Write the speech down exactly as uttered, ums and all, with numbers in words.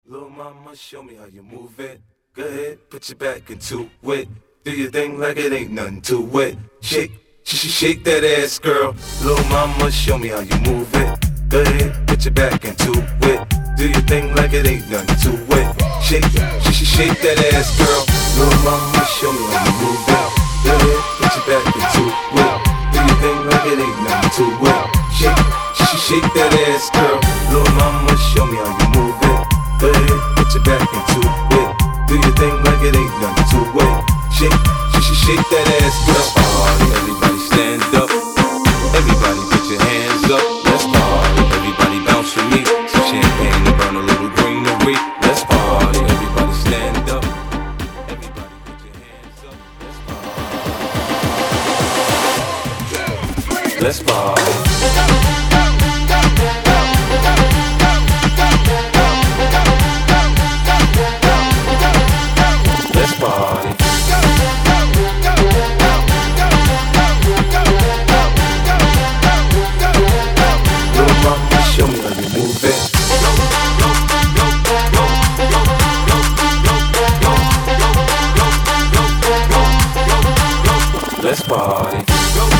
Little mama, show me how you move it. Go ahead, put your back into it. Do your thing like it ain't nothing to it. Shake, sh sh shake that ass, girl. Little mama, show me how you move it. Go ahead, put your back into it. Do your thing like it ain't nothing to it. Shake, sh sh shake that ass, girl. Little mama, show me how you move it. Go ahead, put your back into it. Do your thing like it ain't nothing to it. Shake, sh sh shake that ass, girl. Little mama, show me how you move it. Go ahead, put your back into it. Do your thing like it ain't nothing to it. Shake, sh sh shake that ass, girl. Party, everybody stand up. Everybody put your hands up. Let's party, everybody bounce with me. Some champagne to burn a little greenery. Let's party, everybody stand up. Everybody put your hands up. Let's party. Let's party. Let's party. Little mama, show me how you move it. Let's party.